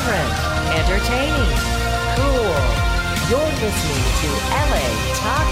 different, entertaining, cool. You're listening to LA Talk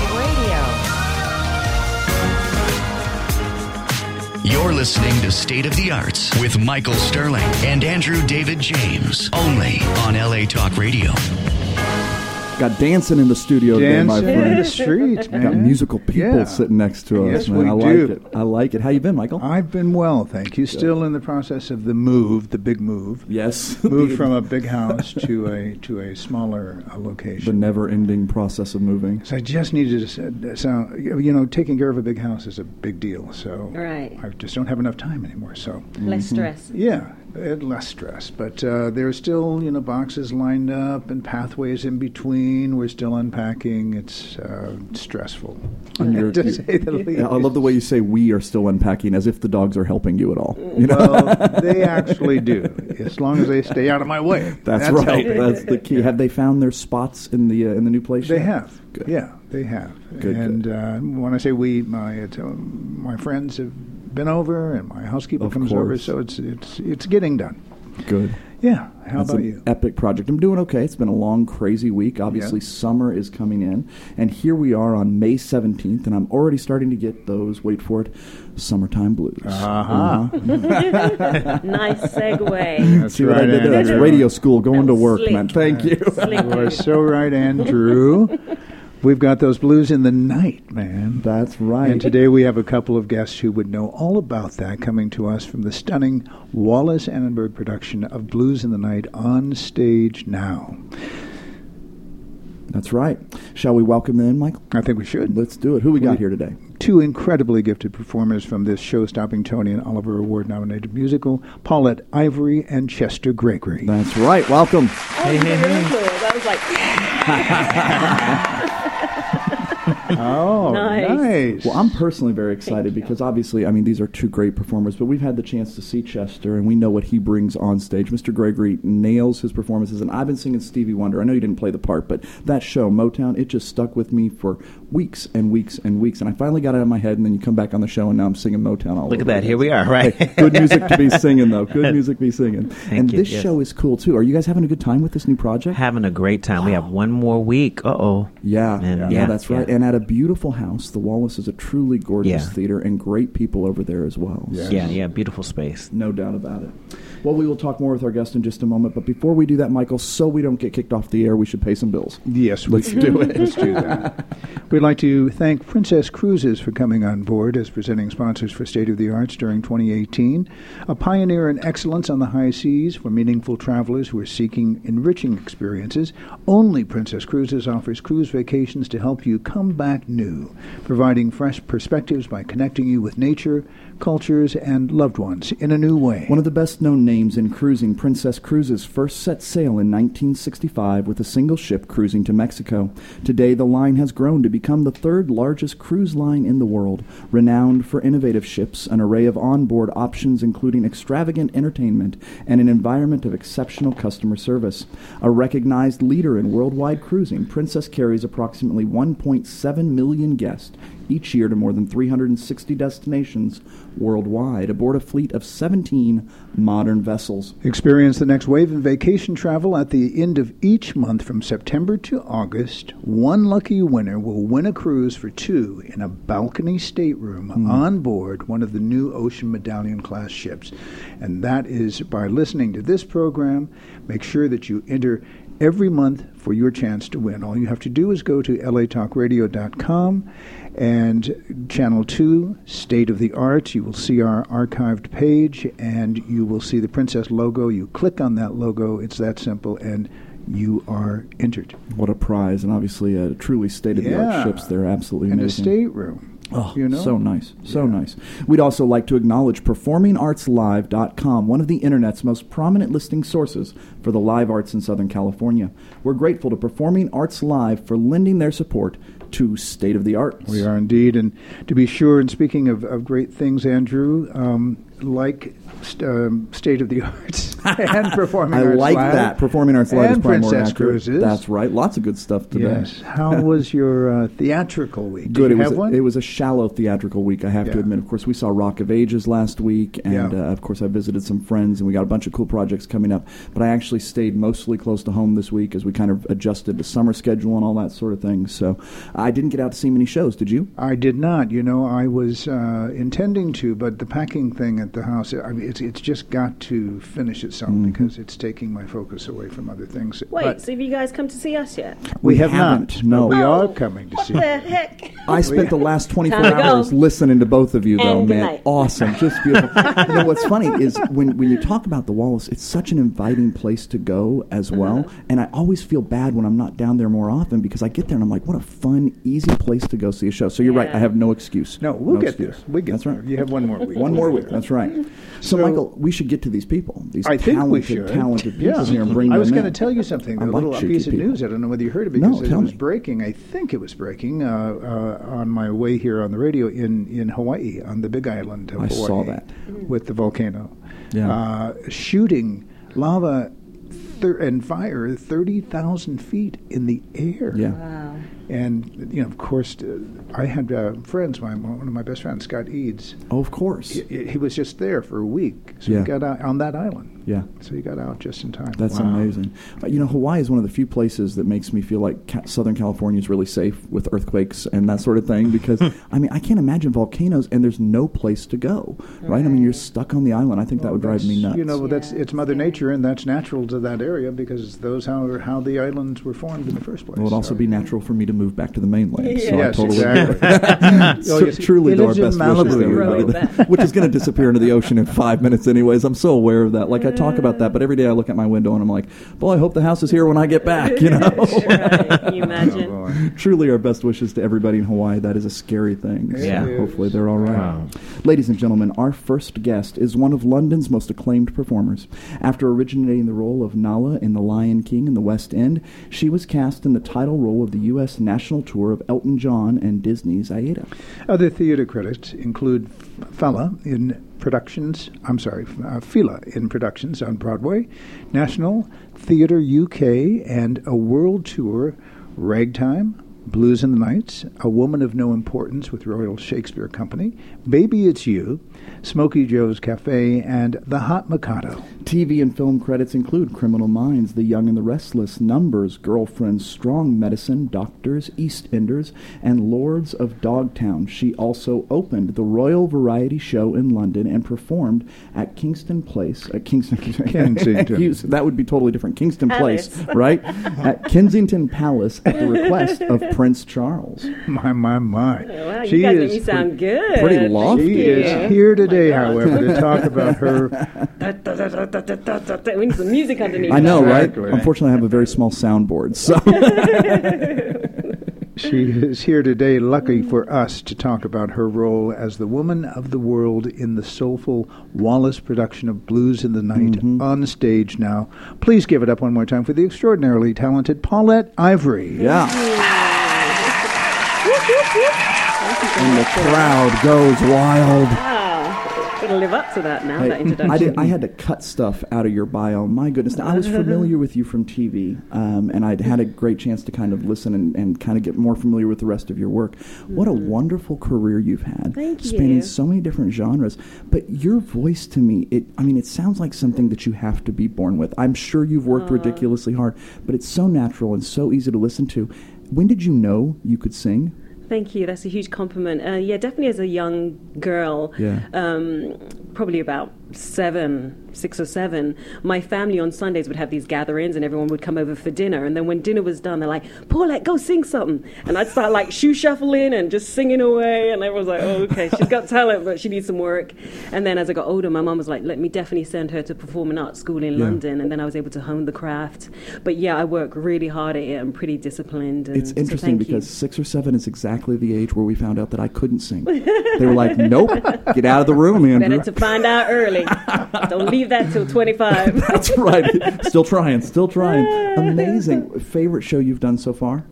Radio. You're listening to State of the Arts with Michael Sterling and Andrew David James, only on LA Talk Radio. Got dancing in the studio today, my friend. Dancing in the streets, man. Got musical people sitting next to us, yes, man. We I like do. it. I like it. How you been, Michael? I've been well, thank you. Still in the process of the big move. Yes. Moved from a big house to a smaller location. The never-ending process of moving. So I just needed to sound, taking care of a big house is a big deal. So right. I just don't have enough time anymore. So less stress. Yeah. Less stress, but there's still, boxes lined up and pathways in between. We're still unpacking. It's stressful, to say the least. I love the way you say we are still unpacking, as if the dogs are helping you at all. Well, they actually do, as long as they stay out of my way. That's right. That's the key. Have they found their spots in the new place? They have. Good. Yeah, they have. Good. And when I say we, my friends have been over, and my housekeeper comes over, so it's getting done. Good. Yeah. How That's about an you? Epic project. I'm doing okay. It's been a long, crazy week. Obviously, summer is coming in, and here we are on May 17th, and I'm already starting to get those. Wait for it. Summertime blues. Uh-huh. Nice segue. That's See what I did there? That's radio school, going to work, Slick. man. Thank you. You are so right, Andrew. We've got those blues in the night, man. That's right. And today we have a couple of guests who would know all about that, coming to us from the stunning Wallace Annenberg production of Blues in the Night on stage now. That's right. Shall we welcome them in, Michael? I think we should. Let's do it. Who we got here today? Two incredibly gifted performers from this show-stopping Tony and Oliver Award-nominated musical, Paulette Ivory and Chester Gregory. That's right. Welcome. Hey. That was like... Oh, nice. Well, I'm personally very excited because obviously, these are two great performers, but we've had the chance to see Chester, and we know what he brings on stage. Mr. Gregory nails his performances, and I've been singing Stevie Wonder. I know you didn't play the part, but that show, Motown, it just stuck with me for weeks and weeks and weeks, and I finally got it out of my head, and then you come back on the show, and now I'm singing Motown all Look over at that. again. Here we are, right? Hey, good music to be singing, though. Good music to be singing. Thank you, this show is cool, too. Are you guys having a good time with this new project? Having a great time. We have one more week. Uh-oh. Yeah, And that's right. And at a beautiful house. The Wallace is a truly gorgeous Yeah. theater and great people over there as well. Yes. Yeah, beautiful space. No doubt about it. Well, we will talk more with our guest in just a moment, but before we do that, Michael, so we don't get kicked off the air, we should pay some bills. Yes, Let's do it. Let's do that. We'd like to thank Princess Cruises for coming on board as presenting sponsors for State of the Arts during 2018. A pioneer in excellence on the high seas for meaningful travelers who are seeking enriching experiences. Only Princess Cruises offers cruise vacations to help you come back new, providing fresh perspectives by connecting you with nature, cultures, and loved ones in a new way. One of the best-known names in cruising, Princess Cruises first set sail in 1965 with a single ship cruising to Mexico. Today, the line has grown to become the third largest cruise line in the world, renowned for innovative ships, an array of onboard options including extravagant entertainment, and an environment of exceptional customer service. A recognized leader in worldwide cruising, Princess carries approximately 1.7 million guests each year to more than 360 destinations worldwide, aboard a fleet of 17 modern vessels. Experience the next wave in vacation travel at the end of each month from September to August. One lucky winner will win a cruise for two in a balcony stateroom on board one of the new Ocean Medallion class ships. And that is by listening to this program. Make sure that you enter every month for your chance to win. All you have to do is go to latalkradio.com and Channel 2, State of the Arts. You will see our archived page, and you will see the Princess logo. You click on that logo. It's that simple, and you are entered. What a prize, and obviously truly state-of-the-art ships. They're absolutely and amazing. a stateroom. Oh, you know? so nice. So nice. We'd also like to acknowledge PerformingArtsLive.com, one of the Internet's most prominent listing sources for the live arts in Southern California. We're grateful to Performing Arts Live for lending their support to State of the Arts. We are indeed. And to be sure, and speaking of great things, Andrew, like State of the Arts, and Performing I Arts like Live. that. Performing Arts Live And is probably more Princess accurate. Cruises. That's right. Lots of good stuff today. Yes. How was your theatrical week? Good. Did you have one? It was a shallow theatrical week, I have to Yeah. admit. Of course, we saw Rock of Ages last week, and Yeah. of course, I visited some friends, and we got a bunch of cool projects coming up. But I actually stayed mostly close to home this week as we kind of adjusted the summer schedule and all that sort of thing. So I didn't get out to see many shows. Did you? I did not. I was intending to, but the packing thing at the house, it's just got to finish itself because it's taking my focus away from other things. Wait, But so have you guys come to see us yet? we have haven't, not. no. But we are Oh, coming to what see the you. heck? I spent the last 24 Time to go. hours listening to both of you, though, And good man. night. Awesome. Just beautiful. What's funny is when you talk about the Wallace, it's such an inviting place to go as well. And I always feel bad when I'm not down there more often because I get there and I'm like, what a fun, easy place to go see a show. So you're right. Yeah. I have no excuse. No, we'll get excuse. there. We get That's there. right. You have one more week. One more week. That's right. So, Michael, we should get to these people. These I think we should. talented people here and bring I them was in. going to tell you something. I A like little cheeky piece of people. news. I don't know whether you heard it No, because tell it was me. breaking. I think it was breaking on my way here on the radio in Hawaii, on the Big Island of I Hawaii. saw that. With the volcano. Yeah. Shooting lava and fire 30,000 feet in the air. Yeah. Wow. And, of course, I had friends, one of my best friends, Scott Eads. Oh, of course. He was just there for a week. So Yeah. he got out on that island. Yeah. So he got out just in time. That's amazing. Hawaii is one of the few places that makes me feel like Southern California is really safe with earthquakes and that sort of thing because, I can't imagine volcanoes and there's no place to go, right? You're stuck on the island. I think that would drive me nuts. It's Mother Nature, and that's natural to that area because those are how the islands were formed in the first place. It would also be natural for me to move back to the mainland. So I Yes, totally exactly. So truly, He though, our lives in best Malibu, wishes to you everybody, know. which is going to disappear into the ocean in 5 minutes anyways. I'm so aware of that. Like, I talk about that, but every day I look at my window and I'm like, boy, I hope the house is here when I get back, Right. Can you imagine? Oh, boy. Truly, our best wishes to everybody in Hawaii. That is a scary thing. So Yeah. hopefully they're all right. Wow. Ladies and gentlemen, our first guest is one of London's most acclaimed performers. After originating the role of Nala in The Lion King in the West End, she was cast in the title role of the U.S. national tour of Elton John and Disney's Aida. Other theater credits include Fila in productions on Broadway, National Theatre UK, and a world tour, Ragtime, Blues in the Nights, A Woman of No Importance with Royal Shakespeare Company, Baby It's You, Smokey Joe's Cafe, and The Hot Mikado. TV and film credits include Criminal Minds, The Young and the Restless, Numbers, Girlfriends, Strong Medicine, Doctors, EastEnders, and Lords of Dogtown. She also opened the Royal Variety Show in London and performed at Kensington. That would be totally different. Kingston Place, right? At Kensington Palace at the request of Prince Charles. My. Wow, She you guys make is me sound good. pretty lofty. She is here today, however, to talk about her. We need some music underneath. I know, Exactly. right? Unfortunately, I have a very small soundboard, so... She is here today, lucky for us, to talk about her role as the woman of the world in the soulful Wallace production of Blues in the Night on stage now. Please give it up one more time for the extraordinarily talented Paulette Ivory. Yeah. And the crowd goes wild. Wow. Gotta live up to that now, that introduction. I had to cut stuff out of your bio. My goodness. Now, I was familiar with you from TV, and I'd had a great chance to kind of listen and kind of get more familiar with the rest of your work. What a wonderful career you've had. Thank spanning you. so many different genres. But your voice to me, it sounds like something that you have to be born with. I'm sure you've worked ridiculously hard, but it's so natural and so easy to listen to. When did you know you could sing? Thank you. That's a huge compliment. Yeah, definitely as a young girl, probably about 6 or 7, my family on Sundays would have these gatherings and everyone would come over for dinner. And then when dinner was done, they're like, Paulette, go sing something. And I'd start like shoe shuffling and just singing away. And everyone's like, oh, okay, she's got talent, but she needs some work. And then as I got older, my mum was like, let me definitely send her to performing arts school in London. And then I was able to hone the craft. But yeah, I work really hard at it. I'm pretty disciplined. And It's interesting so thank because you. 6 or 7 is exactly the age where we found out that I couldn't sing. They were like, nope, get out of the room, Andrew. Better to find out early. Don't leave that till 25. That's right. Still trying. Amazing. Favorite show you've done so far?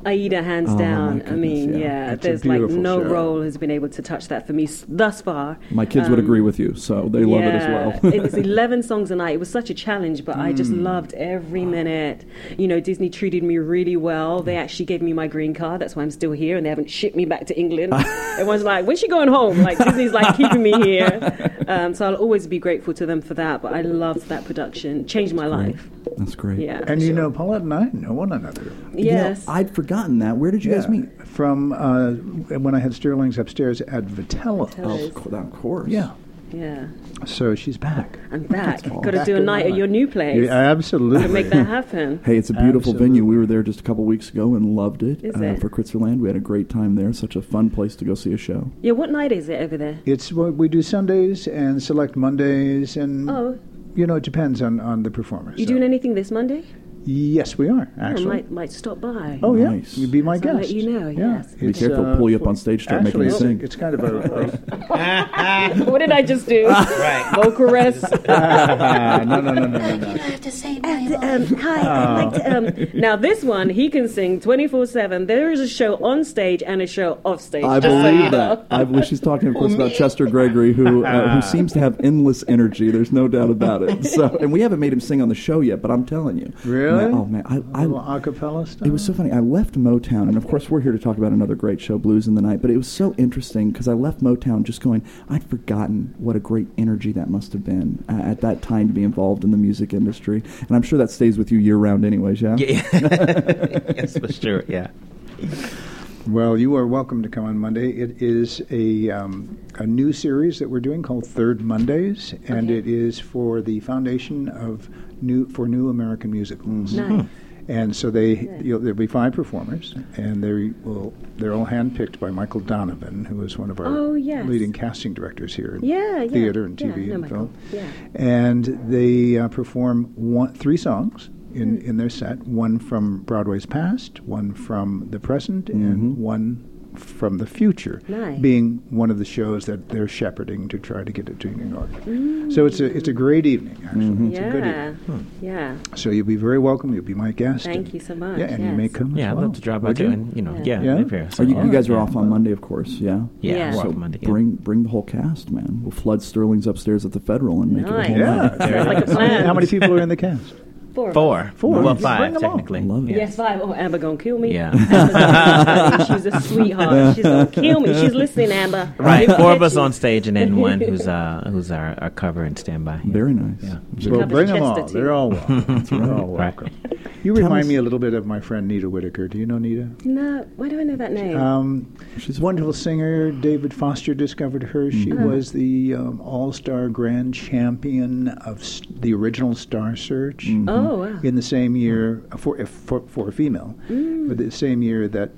Aida, hands Oh, down. my I mean, goodness, yeah, It's a there's like beautiful no show. role has been able to touch that for me thus far. My kids would agree with you, so they love it as well. It was 11 songs a night. It was such a challenge, but I just loved every minute. You know, Disney treated me really well. They actually gave me my green card. That's why I'm still here, and they haven't shipped me back to England. Everyone's like, when's she going home? Like, Disney's like keeping me here. So I'll always be grateful to them for that, but I loved that production. Changed my life. That's great. Yeah. And you know, Paulette and I know one another. Yes. You know, I'd forgotten that. Where did you guys meet? From when I had Sterling's upstairs at Vitello. Of course. Yeah. Yeah. So she's back. I'm back. Got to do a night at your new place. Yeah, absolutely. To make that happen. Hey, it's a beautiful Absolutely. venue. We were there just a couple weeks ago and loved it. Is it? For Kritzerland. We had a great time there. Such a fun place to go see a show. Yeah, what night is it over there? It's what we do Sundays and select Mondays, and Oh, you know, it depends on the performers. you So- doing anything this Monday? Yes, we are I actually. might stop by. Oh yeah, Nice. you'd be my So I'll guest. let you know, Yeah. yes. Be It's, careful, pull you up on stage, start making actually, you sing. It's kind of a What did I just do? Right. Vocal rest. no. I have to say my Hi, I'd like to. Now this one, he can sing 24/7. There is a show on stage and a show off stage. I just so believe you know. that. I believe she's talking, of course, about Chester Gregory, who seems to have endless energy. There's no doubt about it. So, and we haven't made him sing on the show yet, but I'm telling you, Really? man, oh man, A little acapella stuff. it was so funny. I left Motown, and of course, we're here to talk about another great show, Blues in the Night. But it was so interesting because I left Motown just going, I'd forgotten what a great energy that must have been at that time to be involved in the music industry, and I'm sure that stays with you year round, anyways. Yeah. Yes, for sure. Yeah. Well, you are welcome to come on Monday. It is a new series that we're doing called Third Mondays, and Okay. it is for the Foundation of New American Musicals. Nice. And so there'll be 5 performers, and they're all handpicked by Michael Donovan, who is one of our Oh, yes. leading casting directors here in Yeah, theater and yeah, TV I know and Michael. film. Yeah. And they perform 3 songs in their set, one from Broadway's past, one from the present, and one from the future, Nice. being one of the shows that they're shepherding to try to get it to New York. So it's a great evening, actually. It's a good Yeah. evening. Yeah. So you'll be very welcome. You'll be my guest. Thank you so much. Yeah, and you yes. may come Yeah, as I'd well. love to drop Would by you? too, and Yeah. live here. So you guys are yeah. off on Monday, of course. Yeah. Yeah, Yeah. we're So off Monday. Yeah. bring the whole cast, man. We'll flood Sterling's upstairs at the Federal and make it a Nice. whole Yeah. night. Sounds like a plan. How many people are in the cast? Four. Four. Well, Bring 5 them all. technically. Love it. Yes, 5. Oh, Amber gonna kill me. Yeah. Amber's she's a sweetheart. She's gonna kill me. She's listening, Amber. Right, She'll 4 of catch us you. on stage, and then one who's our cover and standby. Yeah. Very nice. Yeah. Well, Covers bring them Chester, all. too. They're all welcome. They're all Right. welcome. You remind me a little bit of my friend Nita Whitaker. Do you know Nita? No, why do I know that name? She's a wonderful singer. David Foster discovered her. She was the all-star grand champion of the original Star Search Oh, wow. in the same year for a female, but the same year that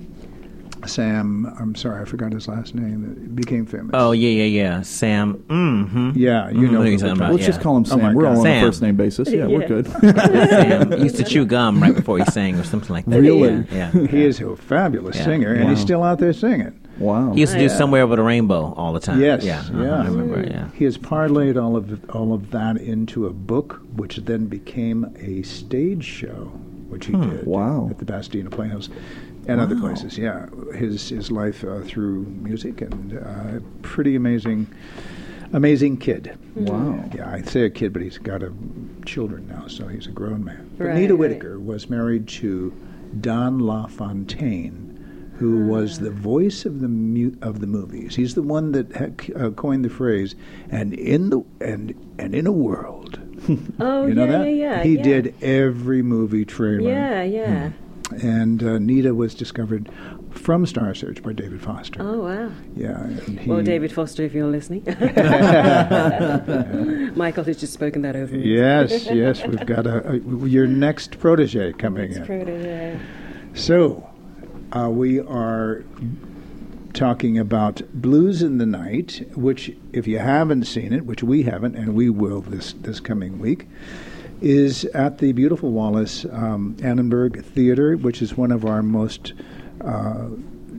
Sam. I'm sorry, I forgot his last name. Became famous. Oh yeah. Sam. Mm-hmm. yeah, you know. What are you who we're talking about? Let's Yeah. just call him Oh, my Sam. We're God. all on a Sam. first name basis. Yeah, we're Yeah. good. Sam he used to chew gum right before he sang, or something like that. Really? Yeah. He is a fabulous Yeah. singer, and he's Wow. still out there singing. Wow. He used to do Yeah. Somewhere Over the Rainbow all the time. Yes, Yeah. yeah. I remember. Yeah. He has parlayed all of that into a book, which then became a stage show, which he did Wow. at the Pasadena Playhouse and other places. Yeah, his life through music, and pretty amazing kid. Wow. Yeah, I say a kid, but he's got children now, so he's a grown man. But Right, Nita right. Whitaker was married to Don LaFontaine, who was the voice of the movies. He's the one that had, coined the phrase "and in a world." Oh, You know yeah, that? yeah. He yeah. did every movie trailer. Yeah, yeah. And Nita was discovered from Star Search by David Foster. Oh, wow. Yeah. And he, Well, David Foster, if you're listening. Michael has just spoken that over me. Yes, we've got your next protege coming in. Protege. So, we are talking about Blues in the Night, which, if you haven't seen it, which we haven't, and we will this coming week, is at the beautiful Wallace Annenberg Theater, which is one of our most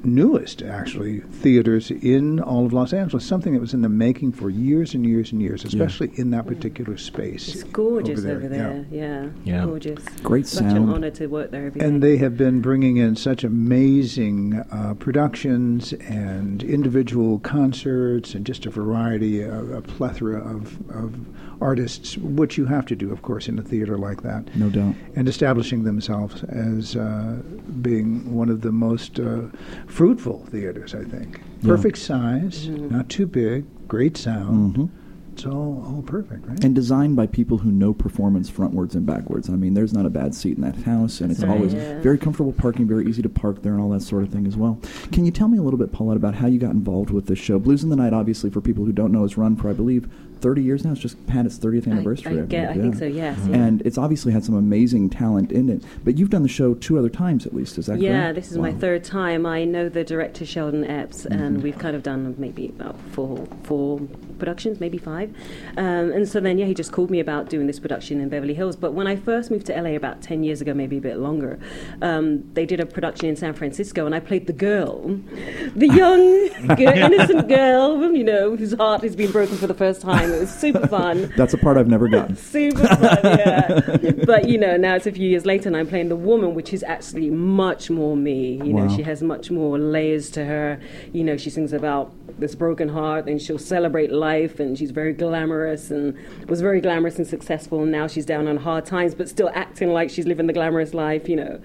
newest, actually, theaters in all of Los Angeles, something that was in the making for years and years and years, especially in that particular space. It's gorgeous over there. Yeah. Gorgeous. Great sound. Such an honor to work there every day. And they have been bringing in such amazing productions and individual concerts and just a variety, a plethora of artists, which you have to do, of course, in a theater like that. No doubt. And establishing themselves as being one of the most fruitful theaters, I think. Perfect size, not too big, great sound. It's all perfect, right? And designed by people who know performance frontwards and backwards. I mean, there's not a bad seat in that house, and it's always very comfortable parking, very easy to park there, and all that sort of thing as well. Can you tell me a little bit, Paulette, about how you got involved with this show? Blues in the Night, obviously, for people who don't know, has run for, I believe, 30 years now. It's just had its 30th anniversary. I think so, yes. And it's obviously had some amazing talent in it. But you've done the show 2 other times, at least. Is that correct? Yeah, this is my 3rd time. I know the director, Sheldon Epps, and we've kind of done maybe about four productions, maybe 5. And so then, he just called me about doing this production in Beverly Hills. But when I first moved to LA about 10 years ago, maybe a bit longer, they did a production in San Francisco, and I played the girl, the young, innocent girl, whose heart has been broken for the first time. It was super fun. That's a part I've never gotten. Super fun, yeah. But, now it's a few years later, and I'm playing the woman, which is actually much more me. You know, she has much more layers to her. She sings about this broken heart, and she'll celebrate life, and she's very glamorous, and was very glamorous and successful, and now she's down on hard times, but still acting like she's living the glamorous life,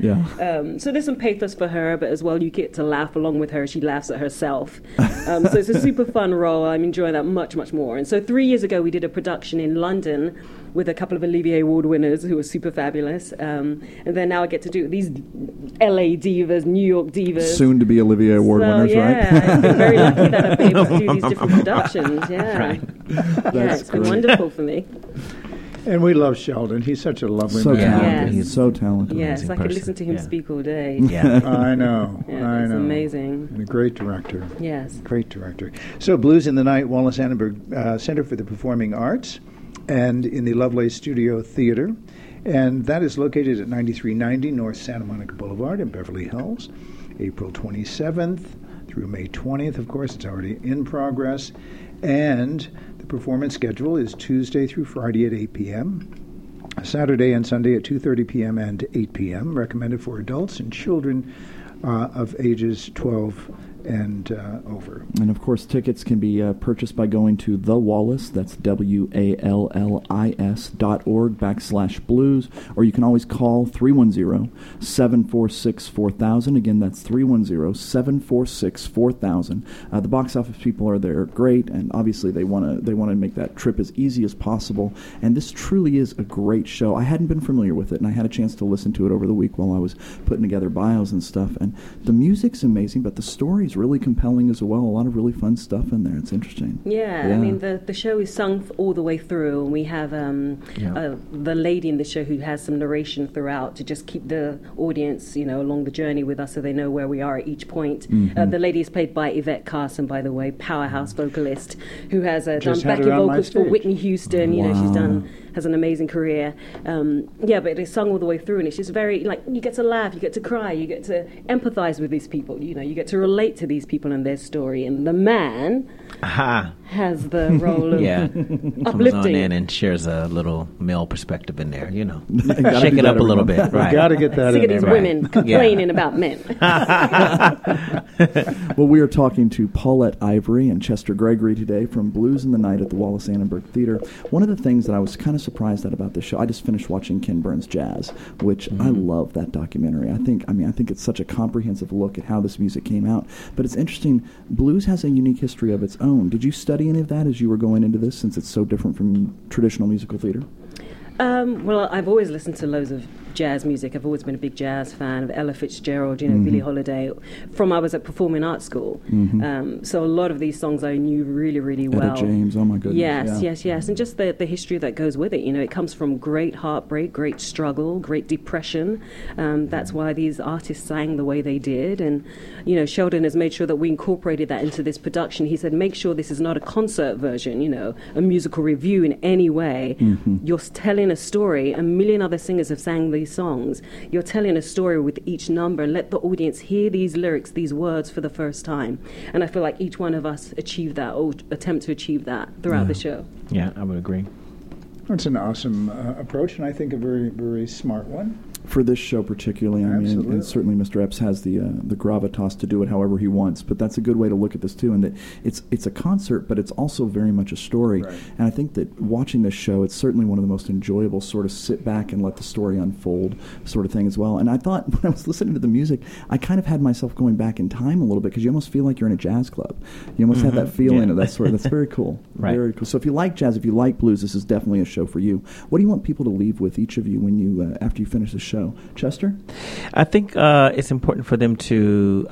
So there's some pathos for her, but as well you get to laugh along with her. She laughs at herself. So it's a super fun role. I'm enjoying that much, much more. And so 3 years ago we did a production in London with a couple of Olivier Award winners who were super fabulous. And then now I get to do these LA divas, New York divas. Soon to be Olivier Award winners, right? Yeah, I've been very lucky that I've been able to do these different productions. Yeah, right. It's been wonderful for me. And we love Sheldon. He's such a lovely man. Talented. Yes. He's so talented. Yes, I could listen to him speak all day. Yeah. I know. Yeah, it's amazing. And a great director. Yes. Great director. So Blues in the Night, Wallace Annenberg Center for the Performing Arts, and in the Lovelace Studio Theater. And that is located at 9390 North Santa Monica Boulevard in Beverly Hills, April 27th through May 20th. Of course, it's already in progress. And the performance schedule is Tuesday through Friday at 8 p.m., Saturday and Sunday at 2:30 p.m. and 8 p.m., recommended for adults and children of ages 12 and over. And of course, tickets can be purchased by going to The Wallis, that's WALLIS.org/blues, or you can always call 310-746-4000. Again, that's 310-746-4000. The box office people are there, great, and obviously they want to make that trip as easy as possible. And this truly is a great show. I hadn't been familiar with it, and I had a chance to listen to it over the week while I was putting together bios and stuff. And the music's amazing, but the story's really compelling as well. A lot of really fun stuff in there. It's interesting. Yeah. I mean, the show is sung all the way through, and we have the lady in the show who has some narration throughout to just keep the audience, along the journey with us so they know where we are at each point. The lady is played by Yvette Carson, by the way, powerhouse vocalist, who has done backing vocals for Whitney Houston. She's has an amazing career. But it's sung all the way through, and it's just very, you get to laugh, you get to cry, you get to empathize with these people, you get to relate to these people and their story. And the man has the role of uplifting. Comes on in and shares a little male perspective in there, Shake it up a little bit. Right. Got to get that in there. These women complaining about men. Well, we are talking to Paulette Ivory and Chester Gregory today from Blues in the Night at the Wallace Annenberg Theater. One of the things that I was kind of surprised at about this show, I just finished watching Ken Burns Jazz, which I love that documentary. I think it's such a comprehensive look at how this music came out. But it's interesting, blues has a unique history of its own. Did you study any of that as you were going into this, since it's so different from traditional musical theater? Well, I've always listened to loads of jazz music. I've always been a big jazz fan of Ella Fitzgerald, Billie Holiday, from I was at Performing Arts School. So a lot of these songs I knew really, really well. Etta James, oh my goodness. Yes. And just the history that goes with it. It comes from great heartbreak, great struggle, great depression. That's why these artists sang the way they did. And, Sheldon has made sure that we incorporated that into this production. He said, make sure this is not a concert version, a musical review in any way. You're telling a story. A million other singers have sang these songs, you're telling a story with each number, and let the audience hear these lyrics, these words for the first time. And I feel like each one of us achieved that, or attempt to achieve that throughout the show. Yeah, I would agree. It's an awesome approach, and I think a very, very smart one. For this show particularly, I mean, and certainly Mr. Epps has the gravitas to do it however he wants, but that's a good way to look at this too, and that it's a concert, but it's also very much a story. Right. And I think that watching this show, it's certainly one of the most enjoyable sort of sit back and let the story unfold sort of thing as well. And I thought when I was listening to the music, I kind of had myself going back in time a little bit, because you almost feel like you're in a jazz club. You almost have that feeling of that sort. That's very cool. Right. Very cool. So if you like jazz, if you like blues, this is definitely a show for you. What do you want people to leave with, each of you, when you after you finish the show? Chester? I think it's important for them to.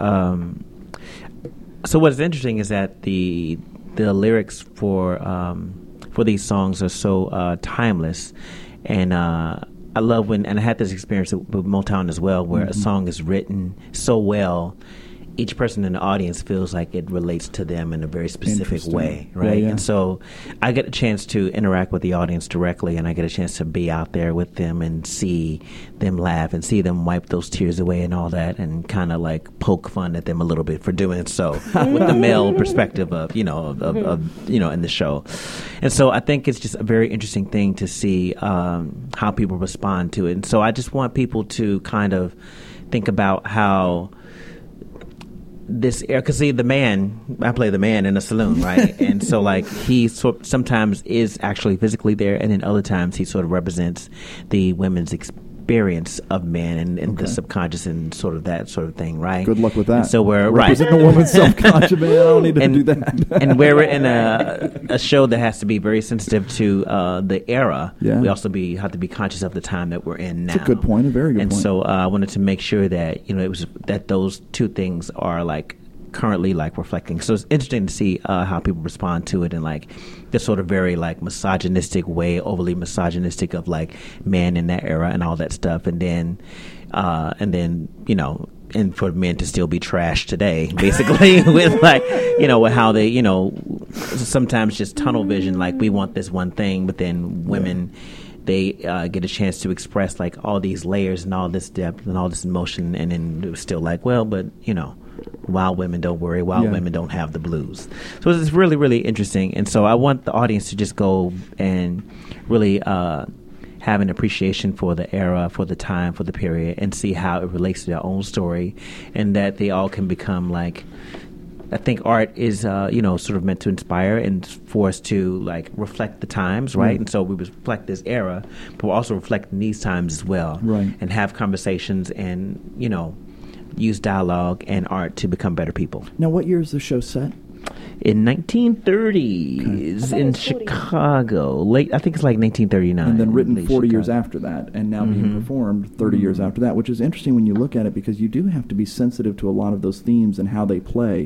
So what's interesting is that the lyrics for these songs are so timeless, and I love when, and I had this experience with Motown as well, where a song is written so well, each person in the audience feels like it relates to them in a very specific way, right? And so I get a chance to interact with the audience directly, and I get a chance to be out there with them and see them laugh and see them wipe those tears away and all that, and kind of like poke fun at them a little bit for doing so with the male perspective of in the show. And so I think it's just a very interesting thing to see how people respond to it. And so I just want people to kind of think about how this air, because see, I play the man in a saloon, right? And so like he sometimes is actually physically there, and then other times he sort of represents the women's experience of men and the subconscious and sort of that sort of thing, right? Good luck with that. And so we're representing the woman's subconscious, man. I don't need to do that. And we're in a show that has to be very sensitive to the era. Yeah. We also have to be conscious of the time that we're in now. That's a good point, a very good point. And so I wanted to make sure that that those two things are like currently like reflecting. So it's interesting to see how people respond to it, and like this sort of very like misogynistic way, overly misogynistic of like men in that era and all that stuff, and then and for men to still be trash today, basically, with like with how they sometimes just tunnel vision, like we want this one thing, but then women. They get a chance to express like all these layers and all this depth and all this emotion, and then it was still like, well, but wild women don't worry, wild women don't have the blues. So it's really, really interesting. And so I want the audience to just go and really have an appreciation for the era, for the time, for the period, and see how it relates to their own story, and that they all can become like, I think art is, sort of meant to inspire and for us to like reflect the times, right? And so we reflect this era, but we're also reflecting these times as well, right? And have conversations and use dialogue and art to become better people. Now, what year is the show set? In 1930s in Chicago. Late, I think it's like 1939. And then written 40 years after that, and now being performed 30 years after that, which is interesting when you look at it, because you do have to be sensitive to a lot of those themes and how they play,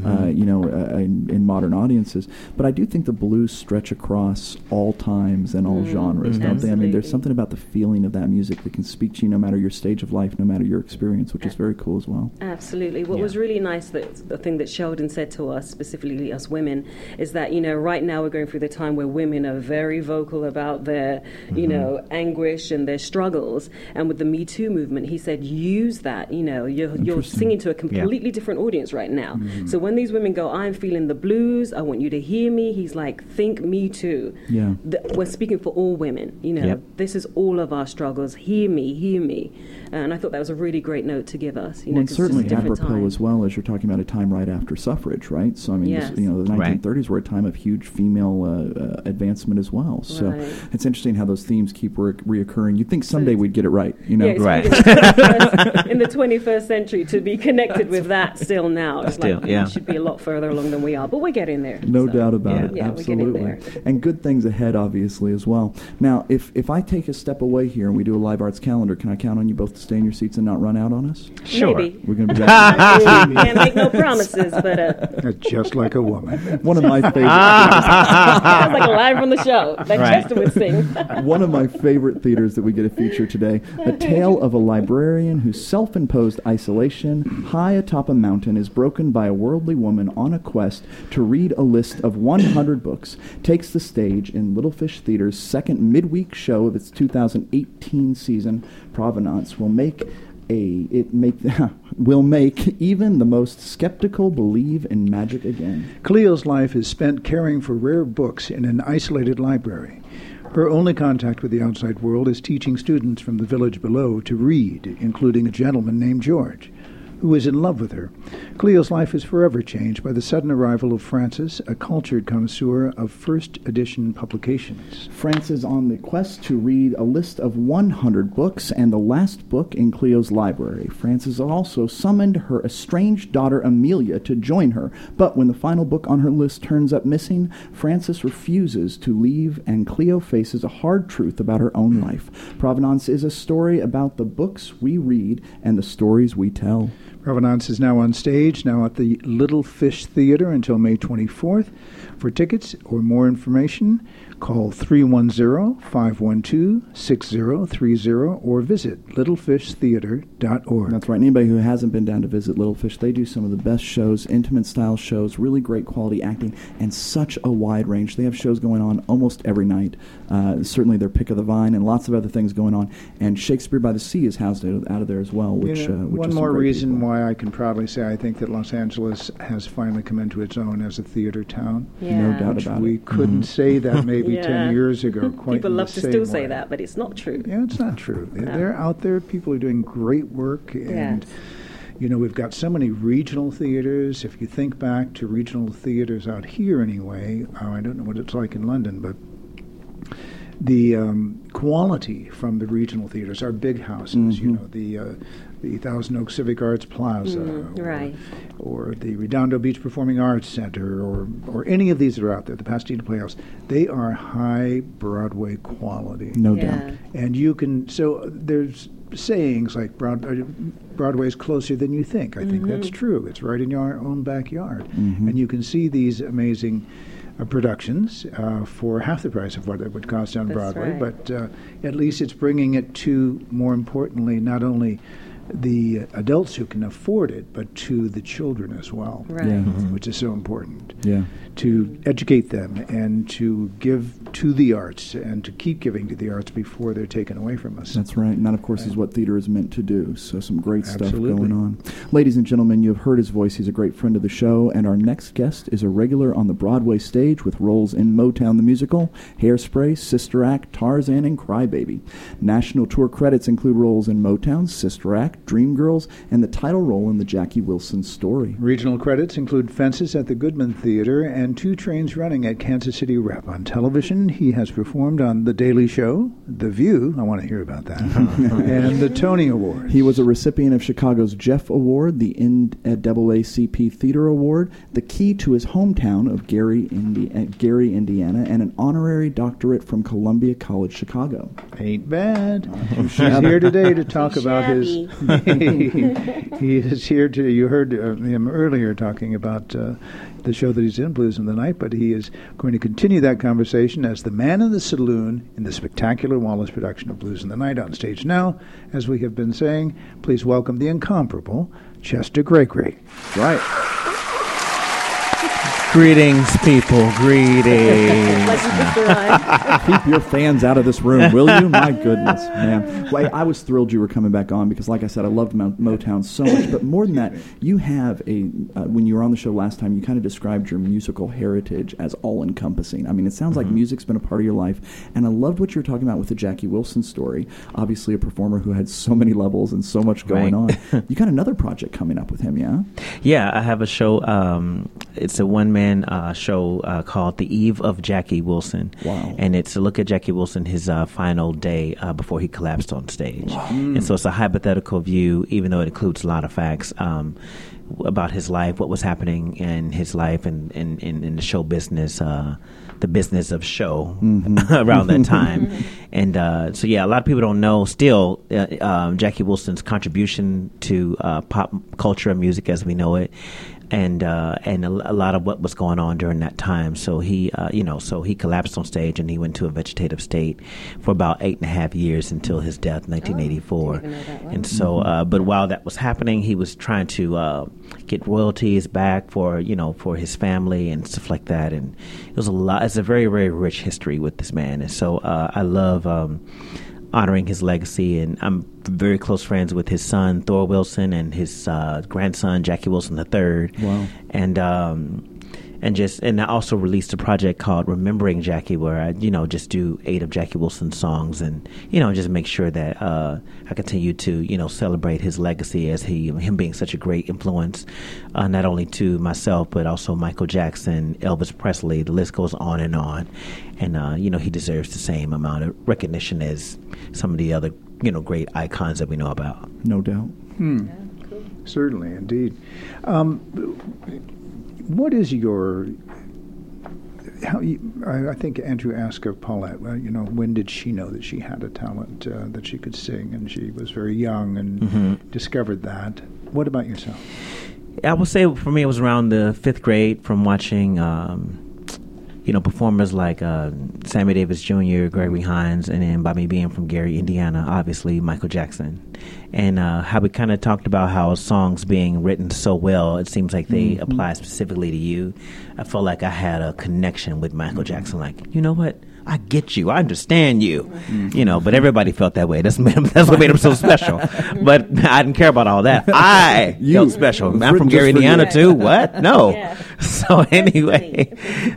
in modern audiences. But I do think the blues stretch across all times and all genres, don't they? I mean, there's something about the feeling of that music that can speak to you no matter your stage of life, no matter your experience, which is very cool as well. Absolutely. What was really nice, the thing that Sheldon said to us, specifically us women, is that right now we're going through the time where women are very vocal about their anguish and their struggles, and with the Me Too movement, he said use that. You're singing to a completely different audience right now. So when these women go, I'm feeling the blues, I want you to hear me, he's like, think Me Too. We're speaking for all women. This is all of our struggles. Hear me. And I thought that was a really great note to give us. And certainly apropos as well, as you're talking about a time right after suffrage, right? So I mean, the 1930s were a time of huge female advancement as well. So it's interesting how those themes keep reoccurring. You'd think someday we'd get it right, right? In the 21st century, to be connected with that still now, it's we should be a lot further along than we are, but we're getting there. No doubt about it. Absolutely, we're getting there. And good things ahead, obviously, as well. Now, if I take a step away here and we do a live arts calendar, can I count on you both to stay in your seats and not run out on us? Sure. Maybe. We're going to be back. Can't make no promises, but just like like a woman. One of my favorite. Sounds like a line from the show that Right. Chester would sing. One of my favorite theaters that we get to feature today, a tale of a librarian whose self-imposed isolation high atop a mountain is broken by a worldly woman on a quest to read a list of 100 books, takes the stage in Little Fish Theater's second midweek show of its 2018 season. Provenance will make even the most skeptical believe in magic again. Cleo's life is spent caring for rare books in an isolated library. Her only contact with the outside world is teaching students from the village below to read, including a gentleman named George, who is in love with her. Cleo's life is forever changed by the sudden arrival of Francis, a cultured connoisseur of first edition publications. France is on the quest to read a list of 100 books and the last book in Cleo's library. France has also summoned her estranged daughter Amelia to join her, but when the final book on her list turns up missing, Francis refuses to leave and Cleo faces a hard truth about her own life. Provenance is a story about the books we read and the stories we tell. Provenance is now on stage, now at the Little Fish Theater until May 24th. For tickets or more information, call 310-512-6030 or visit littlefishtheater.org. That's right. Anybody who hasn't been down to visit Little Fish, they do some of the best shows, intimate style shows, really great quality acting, and such a wide range. They have shows going on almost every night. Certainly their Pick of the Vine and lots of other things going on. And Shakespeare by the Sea is housed out of there as well. Which one is more reason people. why I can proudly say I think that Los Angeles has finally come into its own as a theater town. Yeah. No doubt about We it. couldn't say that maybe 10 years ago. Quite People in love the to same still say way. that, but it's not true. Yeah, it's not true. They're out there. People are doing great work. And, you know, we've got so many regional theaters. If you think back to regional theaters out here anyway, I don't know what it's like in London, but the quality from the regional theaters, our big houses, you know, the Thousand Oaks Civic Arts Plaza, right. or the Redondo Beach Performing Arts Center, or any of these that are out there, the Pasadena Playhouse, they are high Broadway quality. No doubt. And you can, so there's sayings like Broadway's closer than you think. I think that's true. It's right in your own backyard. And you can see these amazing productions for half the price of what it would cost on Broadway. Right. But at least it's bringing it to, more importantly, not only the adults who can afford it, but to the children as well, Right. Yeah. which is so important. Yeah. To educate them and to give to the arts and to keep giving to the arts before they're taken away from us. That's right. And that, of course, is what theater is meant to do. So some great stuff Absolutely. going on. Ladies and gentlemen, you have heard his voice. He's a great friend of the show. And our next guest is a regular on the Broadway stage with roles in Motown the Musical, Hairspray, Sister Act, Tarzan, and Crybaby. National tour credits include roles in Motown, Sister Act, Dreamgirls, and the title role in the Jackie Wilson Story. Regional credits include Fences at the Goodman Theater and Two Trains Running at Kansas City Rep. On television, he has performed on The Daily Show, The View, I want to hear about that, and the Tony Awards. He was a recipient of Chicago's Jeff Award, the NAACP Theater Award, the key to his hometown of Gary, Indiana, and an honorary doctorate from Columbia College, Chicago. Ain't bad. She's here today to talk about his... he is here to... You heard him earlier talking about the show that he's in, Blues in the Night, but he is going to continue that conversation as the man in the saloon in the spectacular Wallace production of Blues in the Night. On stage now, as we have been saying, please welcome the incomparable Chester Gregory. Right. Greetings, people. Greetings. Like you just arrived. Keep your fans out of this room, will you? My goodness, man. Well, I was thrilled you were coming back on because, like I said, I loved Motown so much. But more than that, you have when you were on the show last time, you kind of described your musical heritage as all-encompassing. I mean, it sounds like music's been a part of your life. And I loved what you were talking about with the Jackie Wilson story. Obviously, a performer who had so many levels and so much going on. You got another project coming up with him, yeah? Yeah, I have a show. It's a one-man show called The Eve of Jackie Wilson. Wow. And it's a look at Jackie Wilson, his final day before he collapsed on stage. Wow. And so it's a hypothetical view, even though it includes a lot of facts about his life, what was happening in his life and in the show business, the business of show around that time. And so, yeah, a lot of people don't know still Jackie Wilson's contribution to pop culture and music as we know it. and a lot of what was going on during that time. So he collapsed on stage, and he went to a vegetative state for about 8.5 years until his death in 1984. And so, but while that was happening, he was trying to get royalties back for his family and stuff like that. And it was a lot. It's a very, very rich history with this man. And so I love honoring his legacy, and I'm very close friends with his son Thor Wilson and his grandson Jackie Wilson III. Wow! And I also released a project called Remembering Jackie, where I just do 8 of Jackie Wilson's songs, and just make sure that I continue to celebrate his legacy as him being such a great influence, not only to myself but also Michael Jackson, Elvis Presley. The list goes on, and he deserves the same amount of recognition as some of the other great icons that we know about. No doubt. Yeah, cool. Certainly, indeed. What is your? I think Andrew asked of Paulette. When did she know that she had a talent that she could sing, and she was very young and discovered that. What about yourself? I would say for me it was around the 5th grade from watching performers like Sammy Davis Jr., Gregory Hines, and then by me being from Gary, Indiana, obviously Michael Jackson. And how we kind of talked about how songs being written so well, it seems like they apply specifically to you. I felt like I had a connection with Michael Jackson. Like, you know what? I get you. I understand you. But everybody felt that way. That's what made him so special. But I didn't care about all that. I felt special. I'm from Gary, Indiana, too. What? No. Yeah. So anyway,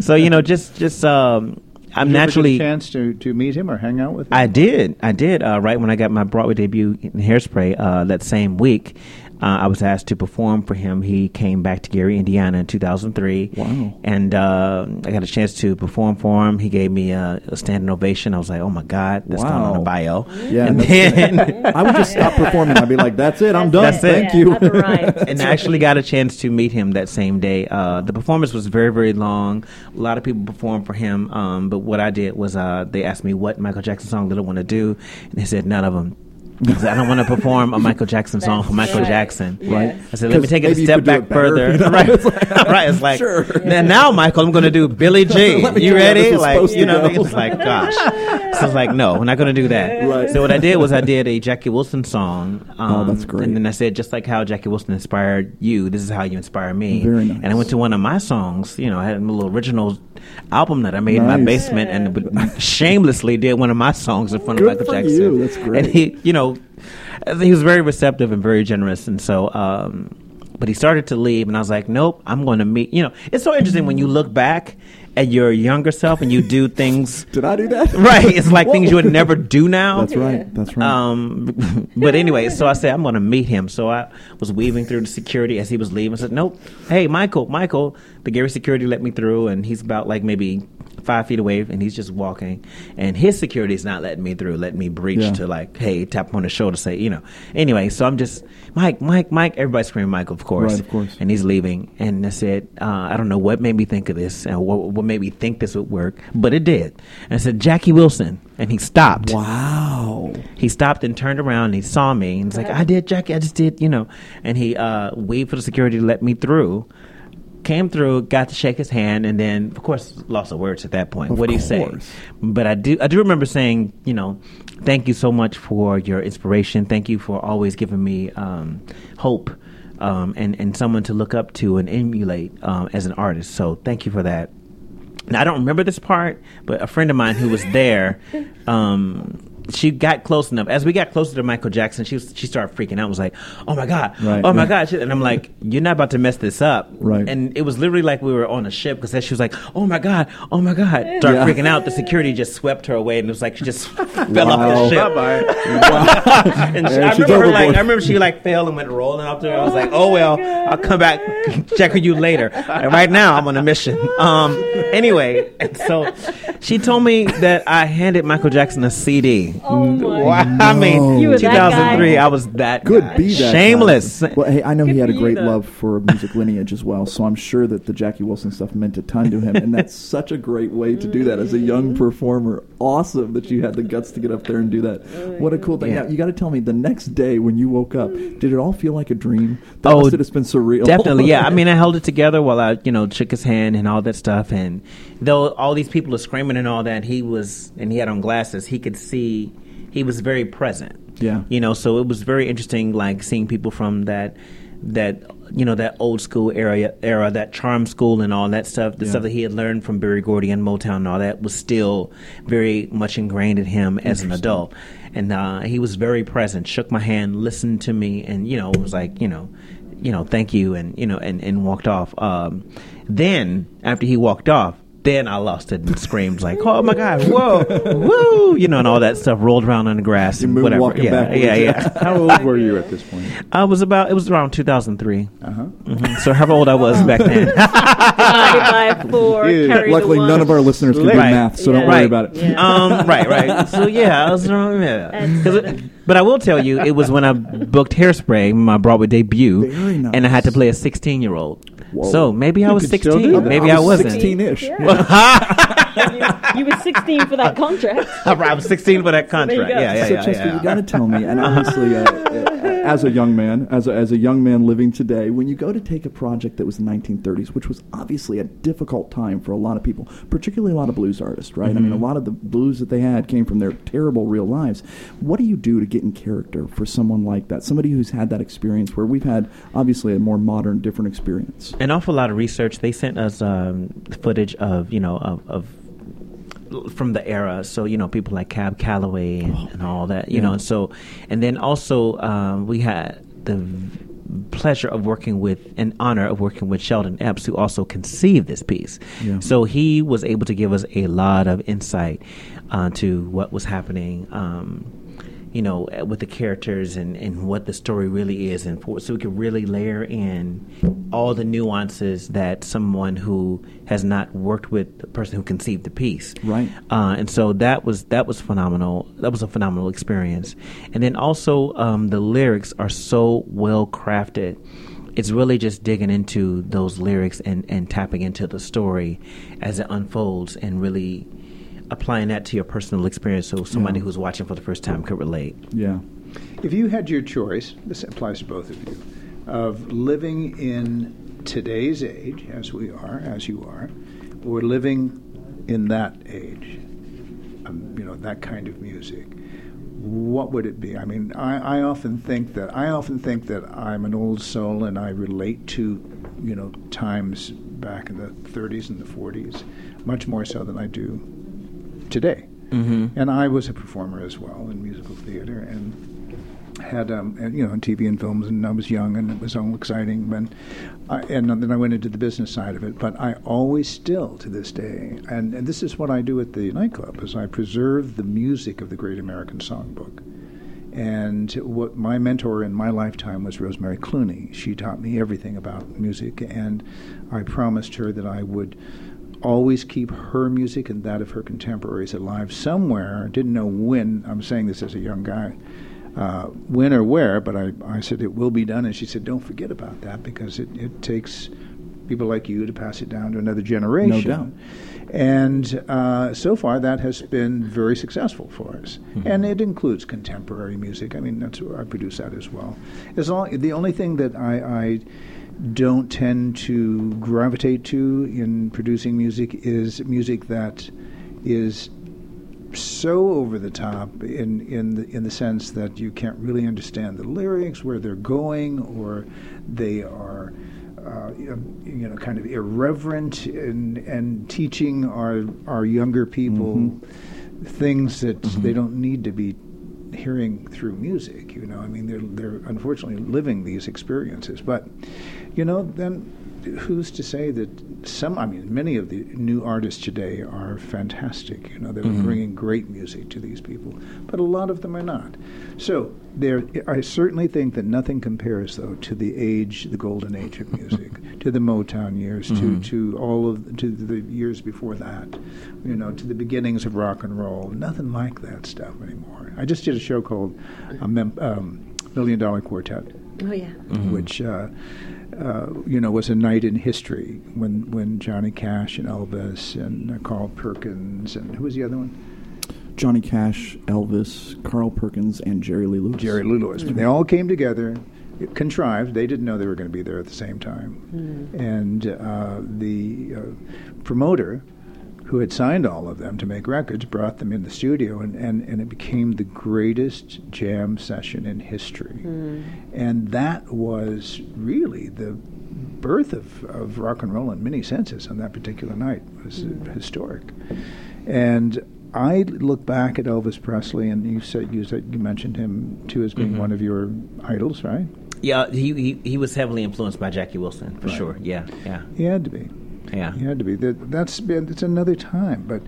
I'm naturally. Did you get a chance to meet him or hang out with him? I did. Right when I got my Broadway debut in Hairspray that same week, I was asked to perform for him. He came back to Gary, Indiana in 2003. Wow. And I got a chance to perform for him. He gave me a standing ovation. I was like, oh, my God, that's not on a bio. Yeah, and then I would just stop performing. I'd be like, that's it. I'm done. That's Thank you. And I actually got a chance to meet him that same day. The performance was very, very long. A lot of people performed for him. But what I did was they asked me what Michael Jackson song did I want to do. And they said none of them. I don't want to perform a Michael Jackson song for Michael Jackson. Right. I said, let me take it a step back further. Right. It's like, sure. Now, Michael, I'm going to do Billie Jean. You ready? It's like, gosh. So I was like, no, we're not going to do that. Right. So what I did was I did a Jackie Wilson song. That's great. And then I said, just like how Jackie Wilson inspired you, this is how you inspire me. Very nice. And I went to one of my songs. I had a little original album that I made in my basement, and shamelessly did one of my songs in front of Michael Jackson. You. That's great. And he was very receptive and very generous, and so but he started to leave, and I was like, nope, I'm going to meet. It's so interesting when you look back at your younger self and you do things. Did I do that? Right. It's like things you would never do now. That's right. But anyway, so I said, I'm going to meet him. So I was weaving through the security as he was leaving. I said, nope. Hey, Michael, the Gary security let me through, and he's about like maybe 5 feet away, and he's just walking, and his security is not letting me through, letting me breach to like, hey, tap him on the shoulder, say, Anyway, so I'm just, Mike, everybody's screaming Michael, of course. Right, of course. And he's leaving, and I said, I don't know what made me think of this, and what made me think this would work, but it did. And I said, Jackie Wilson, and he stopped. Wow. He stopped and turned around, and he saw me, and he's like, I did, Jackie, I just did, and he waved for the security to let me through. Came through, got to shake his hand, and then, of course, lost the words at that point. What do you say? But I do remember saying, thank you so much for your inspiration. Thank you for always giving me hope and someone to look up to and emulate as an artist. So thank you for that. Now, I don't remember this part, but a friend of mine who was there, she got close enough. As we got closer to Michael Jackson, she started freaking out. Was like, "Oh my God, oh my God!" And I'm like, "You're not about to mess this up." Right. And it was literally like we were on a ship, because she was like, "Oh my God, oh my God!" Started freaking out. The security just swept her away, and it was like she just fell off the ship. And I remember she fell and went rolling up there. I was like, "Oh well, I'll come back, check on you later." And right now, I'm on a mission. Anyway, and so she told me that I handed Michael Jackson a CD. 2003. Oh my! Wow. I mean, You were that 2003. guy. I was that Could guy. be that Shameless. guy. Well, hey, I know Good he had a for you, great though. love for music lineage as well, so I'm sure that the Jackie Wilson stuff meant a ton to him, and that's such a great way to do that as a young performer. Awesome that you had the guts to get up there and do that. What a cool thing. Yeah. Now, you got to tell me, the next day when you woke up, did it all feel like a dream? That must have just been surreal. Definitely, yeah. I mean, I held it together while I, shook his hand and all that stuff. And though all these people are screaming and all that, he had on glasses. He could see. He was very present. Yeah. So it was very interesting, like seeing people from that old school era, that charm school and all that stuff, the stuff that he had learned from Berry Gordy and Motown and all that was still very much ingrained in him as an adult. And he was very present, shook my hand, listened to me, and, was like, thank you, and walked off. Then, after he walked off, then I lost it and screamed like, "Oh my God, whoa, woo!" And all that stuff rolled around on the grass and whatever. Walking backwards. Yeah. How old were you at this point? It was around 2003. Uh-huh. So however old I was back then. Divided by 4. Yeah. Carry Luckily, the none of our listeners can do Right. math, so don't Yeah. worry about it. Yeah. Right. So yeah, I was around. Yeah. But I will tell you, it was when I booked Hairspray, my Broadway debut, Very nice. and I had to play a 16-year-old. Whoa. So maybe I was could still do 16. that. Maybe I wasn't. 16-ish. You were 16 for that contract. I was 16 for that contract. There you go. Yeah. So Chester, you got to tell me, and obviously, as a young man, as a young man living today, when you go to take a project that was the 1930s, which was obviously a difficult time for a lot of people, particularly a lot of blues artists, right? I mean, a lot of the blues that they had came from their terrible real lives. What do you do to get in character for someone like that, somebody who's had that experience where we've had obviously a more modern, different experience? An awful lot of research. They sent us footage of from the era, so people like Cab Calloway and all that, and then also we had the pleasure of working with and honor of working with Sheldon Epps, who also conceived this piece. Yeah. So he was able to give us a lot of insight to what was happening. With the characters and what the story really is, and so we could really layer in all the nuances that someone who has not worked with the person who conceived the piece, Right. And so that was phenomenal. That was a phenomenal experience. And then also the lyrics are so well crafted. It's really just digging into those lyrics and tapping into the story as it unfolds and really applying that to your personal experience so somebody who's watching for the first time could relate. Yeah. If you had your choice, this applies to both of you, of living in today's age, as you are, or living in that age, that kind of music, what would it be? I mean, I often think that I'm an old soul and I relate to, times back in the 30s and the 40s, much more so than I do today. Mm-hmm. And I was a performer as well in musical theater and had in TV and films, and I was young and it was all exciting. And then I went into the business side of it. But I always still, to this day, and this is what I do at the nightclub, is I preserve the music of the Great American Songbook. And what my mentor in my lifetime was Rosemary Clooney. She taught me everything about music, and I promised her that I would always keep her music and that of her contemporaries alive somewhere. Didn't know when. I'm saying this as a young guy, when or where, but I said it will be done. And she said, don't forget about that, because it takes people like you to pass it down to another generation. No doubt. And so far that has been very successful for us. Mm-hmm. And it includes contemporary music. I mean, I produce that as well. The only thing that I don't tend to gravitate to in producing music is music that is so over the top in the sense that you can't really understand the lyrics, where they're going, or they are kind of irreverent and teaching our younger people things that they don't need to be hearing through music. I mean, they're unfortunately living these experiences, but then who's to say that many of the new artists today are fantastic. They're bringing great music to these people, but a lot of them are not. So I certainly think that nothing compares, though, to the golden age of music, to the Motown years, to the years before that, to the beginnings of rock and roll. Nothing like that stuff anymore. I just did a show called $1 Million Quartet. Oh yeah. Which was a night in history when Johnny Cash and Elvis and Carl Perkins and who was the other one? Johnny Cash, Elvis, Carl Perkins, and Jerry Lee Lewis. Jerry Lee Lewis. They all came together, contrived. They didn't know they were going to be there at the same time. And the promoter, who had signed all of them to make records, brought them in the studio, and it became the greatest jam session in history. And that was really the birth of rock and roll in many senses on that particular night. It was historic. And I look back at Elvis Presley, and you mentioned him too as being one of your idols, right? Yeah, he was heavily influenced by Jackie Wilson for sure. Yeah. He had to be. Yeah, you had to be. It's another time, but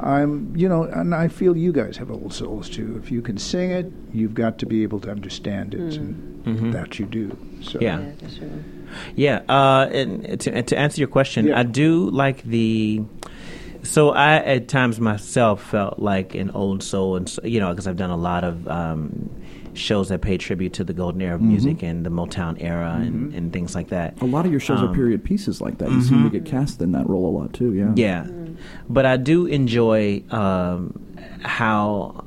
and I feel you guys have old souls too. If you can sing it, you've got to be able to understand it, and that you do. So yeah, for sure. Yeah, and to answer your question, I do like the. So I at times myself felt like an old soul, and because I've done a lot of shows that pay tribute to the golden era of music and the Motown era and things like that. A lot of your shows are period pieces like that. You seem to get cast in that role a lot too. Yeah. Yeah, but I do enjoy how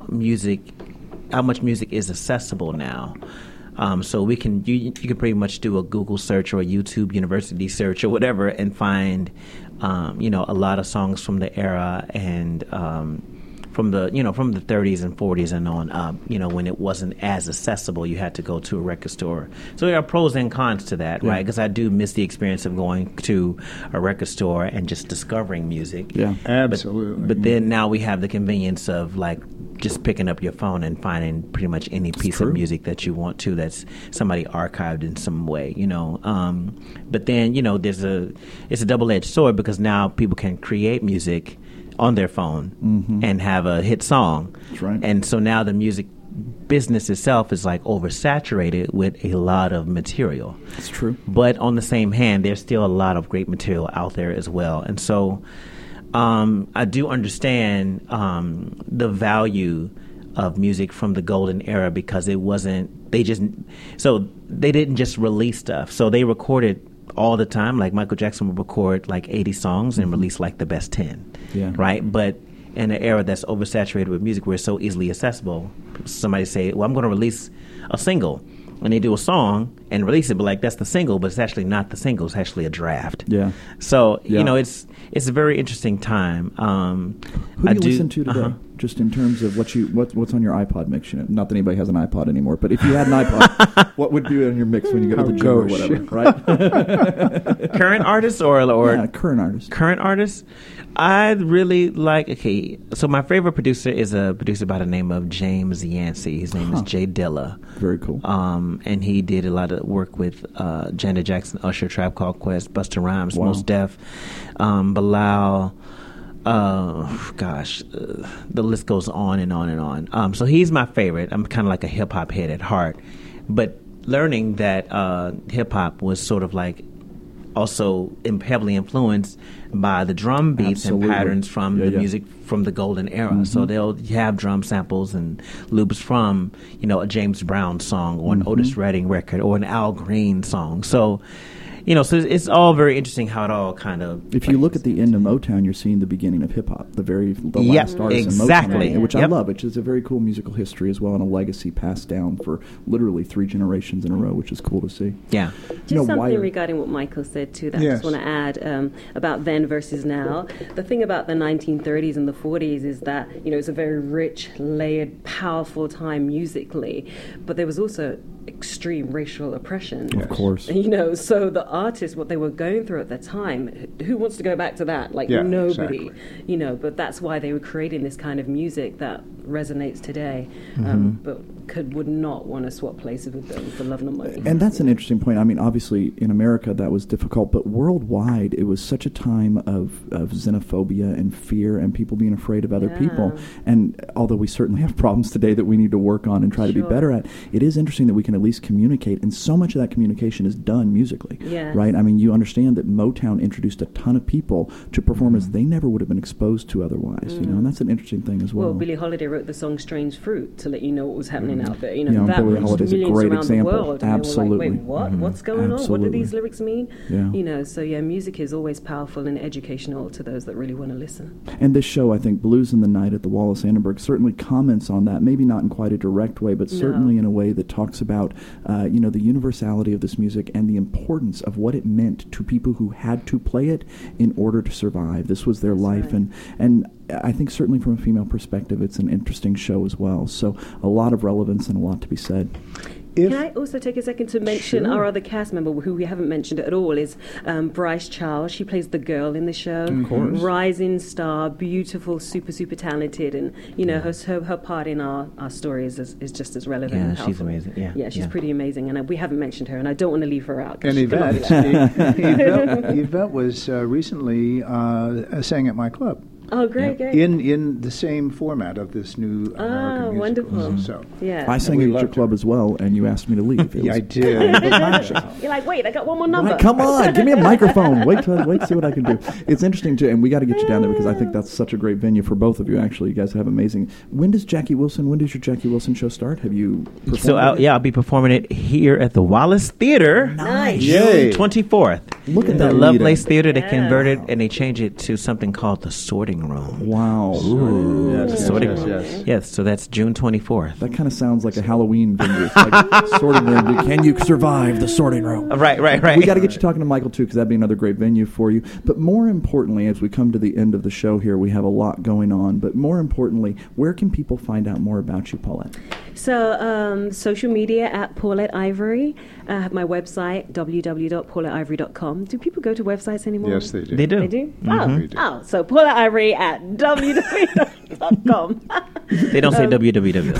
much music is accessible now. So we can you can pretty much do a Google search or a YouTube University search or whatever and find a lot of songs from the era and from the 30s and 40s and on up, when it wasn't as accessible, you had to go to a record store. So there are pros and cons to that, right? Because I do miss the experience of going to a record store and just discovering music. Yeah, absolutely. But then now we have the convenience of just picking up your phone and finding pretty much any piece of music that you want to that's somebody archived in some way, But then, it's a double-edged sword because now people can create music on their phone and have a hit song. That's right. And so now the music business itself is oversaturated with a lot of material. That's true. But on the same hand, there's still a lot of great material out there as well. And so I do understand the value of music from the golden era because they didn't just release stuff. So they recorded all the time. Like Michael Jackson would record 80 songs and release the best 10. Yeah. Right? But in an era that's oversaturated with music where it's so easily accessible, somebody say, well, I'm going to release a single. And they do a song and release it, but that's the single, but it's actually not the single. It's actually a draft. Yeah. So, it's a very interesting time. Who do you listen to today? Just in terms of what's on your iPod mix? Not that anybody has an iPod anymore, but if you had an iPod, what would be on your mix when you go to the gym or whatever, right? Current artists or current artists. Current artists. I really so my favorite producer is a producer by the name of James Yancey. His name is Jay Dilla. Very cool. And he did a lot of work with Janet Jackson, Usher, Tribe Called Quest, Busta Rhymes, Mos Def, Bilal. The list goes on and on and on. So he's my favorite. I'm kind of like a hip hop head at heart, but learning that hip hop was sort of also heavily influenced by the drum beats and patterns from the music from the golden era. So they'll have drum samples and loops from, a James Brown song or an Otis Redding record or an Al Green song. So, so it's all very interesting how it all kind of... If you look at the end of Motown, you're seeing the beginning of hip-hop, the last artists in Motown, which I love, which is a very cool musical history as well and a legacy passed down for literally 3 generations in a row, which is cool to see. Yeah. Just something regarding what Michael said, too, that I just want to add about then versus now. The thing about the 1930s and the 40s is that, it's a very rich, layered, powerful time musically, but there was also extreme racial oppression. Of course. So the artists, what they were going through at the time, who wants to go back to that? Nobody. Exactly. But that's why they were creating this kind of music that resonates today, but would not want to swap places with them for love nor money. And that's an interesting point. I mean, obviously, in America, that was difficult, but worldwide, it was such a time of xenophobia and fear and people being afraid of other people. And although we certainly have problems today that we need to work on and try to be better at, it is interesting that we can at least communicate, and so much of that communication is done musically, right? I mean, you understand that Motown introduced a ton of people to performers they never would have been exposed to otherwise, you know, and that's an interesting thing as well. Well, Billie Holiday wrote the song "Strange Fruit" to let you know what was happening out there. You know, that Billie reached Holiday's a millions great around example. the world. Absolutely. And they were like, wait, what? What's going on? What do these lyrics mean? Yeah. You know, so music is always powerful and educational to those that really want to listen. And this show, I think, Blues in the Night at the Wallace Annenberg, certainly comments on that, maybe not in quite a direct way, but certainly in a way that talks about, you know, the universality of this music and the importance of what it meant to people who had to play it in order to survive. This was their life, and I think certainly from a female perspective, it's an interesting show as well. So a lot of relevance and a lot to be said. Can I also take a second to mention our other cast member who we haven't mentioned at all is Bryce Charles. She plays the girl in the show. Of course. Rising star, beautiful, super, super talented. And, you know, her part in our story is just as relevant. Yeah, and she's powerful. amazing. Yeah, she's pretty amazing. And we haven't mentioned her, and I don't want to leave her out. And Yvette was recently sang at my club. Oh, great, great. In the same format of this new American musical. Wonderful. So, I sang at your club as well, and you asked me to leave. I did. You're like, wait, I got one more number. Right, come on, give me a microphone. Wait to see what I can do. It's interesting, too, and we got to get you down there because I think that's such a great venue for both of you, actually. You guys have amazing. When does your Jackie Wilson show start? Have you performed So, I'll be performing it here at the Wallace Theater. Nice. June 24th. Look at that. The Lovelace Theater, they converted and they changed it to something called the Sorting Room. Wow. Yes, so that's June 24th. That kind of sounds like a Halloween venue. It's like sorting room. Can you survive the sorting room? Right. We got to get you talking to Michael, too, because that'd be another great venue for you. But more importantly, as we come to the end of the show here, we have a lot going on. But more importantly, where can people find out more about you, Paulette? So, social media at Paulette Ivory. I have my website, www.pauletteIvory.com. Do people go to websites anymore? Yes, they do. They do. They do? Mm-hmm. So Paulette Ivory at www.com. They don't say www.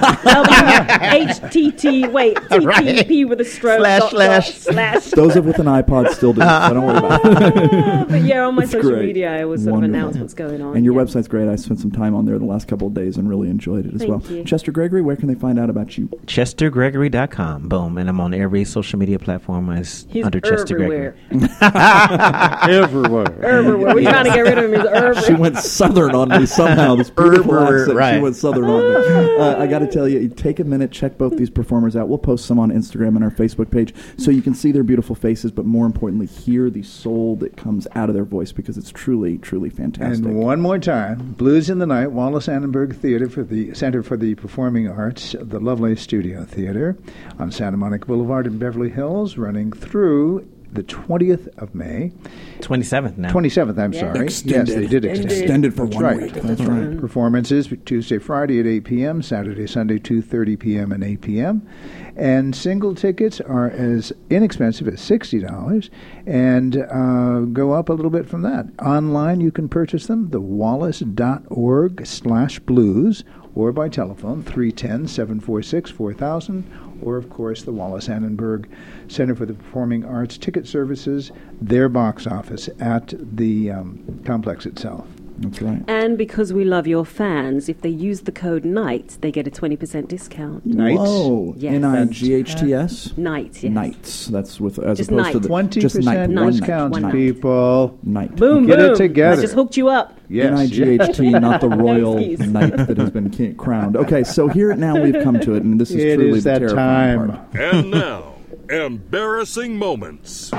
TTP with a stroke. Slash. Those with an iPod still do, so don't worry about it. But yeah, on my social great. media, I always sort of announce what's going on. And your website's great. I spent some time on there the last couple of days and really enjoyed it as well. Thank you. Chester Gregory, where can they find out about you? ChesterGregory.com. Boom. And I'm on every social media platform He's under Chester Gregory. Everywhere. We're trying to get rid of him. He's everywhere. She went southern on me somehow. This beautiful accent. Right. She went southern on me. I got to tell you, take a minute, check both these performers out. We'll post some on Instagram and our Facebook page so you can see their beautiful faces, but more importantly, hear the soul that comes out of their voice because it's truly, truly fantastic. And one more time, Blues in the Night, Wallace Annenberg Theater for the Center for the Performing Arts, the Lovelace Studio Theater on Santa Monica Boulevard in Beverly Hills, running through the 20th of May. 27th now. 27th, I'm sorry. Extended. Yes, they did extend. Extended for That's 1 right. week. That's right. Performances Tuesday, Friday at 8 p.m., Saturday, Sunday, 2:30 p.m. and 8 p.m. And single tickets are as inexpensive as $60 and go up a little bit from that. Online, you can purchase them, thewallace.org/blues, or by telephone, 310-746-4000, or, of course, the Wallace Annenberg Center for the Performing Arts Ticket Services, their box office at the complex itself. That's right. And because we love your fans, if they use the code NIGHTS, they get a 20% discount. Nights? Whoa. Yes. NIGHTS? NIGHTS, yes. Nights. That's with as Just opposed night. to the 20% just night. One discounts, night. people. Night. Boom, Get boom. it together. I just hooked you up. Yes. NIGHT, not the royal excuse. knight that has been crowned. Okay, so here now we've come to it, and this is It truly is the that terrifying time. part. And now, embarrassing moments.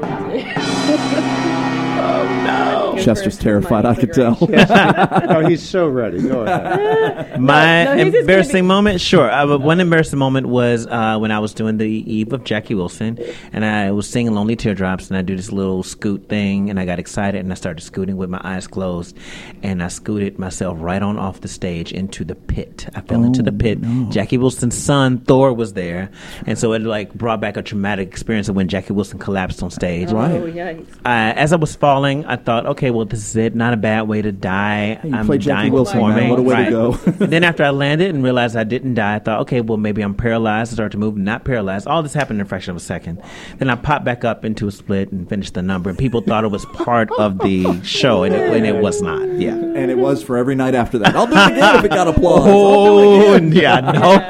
Chester's terrified, I could tell. Oh, he's so ready. Go ahead. My No, his is embarrassing moment? Sure. One embarrassing moment was when I was doing the eve of Jackie Wilson, and I was singing Lonely Teardrops, and I do this little scoot thing, and I got excited, and I started scooting with my eyes closed, and I scooted myself right on off the stage into the pit. I fell into the pit. No. Jackie Wilson's son, Thor, was there, and so it brought back a traumatic experience of when Jackie Wilson collapsed on stage. Right. Oh, yeah. As I was falling falling, I thought, okay, well, this is it. Not a bad way to die. Hey, you I'm played Jackie dying Wilson, man. What a way to go. And then after I landed and realized I didn't die, I thought, okay, well, maybe I'm paralyzed. I started to move, not paralyzed. All this happened in a fraction of a second. Then I popped back up into a split and finished the number. And people thought it was part of the show, and it was not. Yeah. And it was for every night after that. I'll do it again if it got applause. Oh, yeah,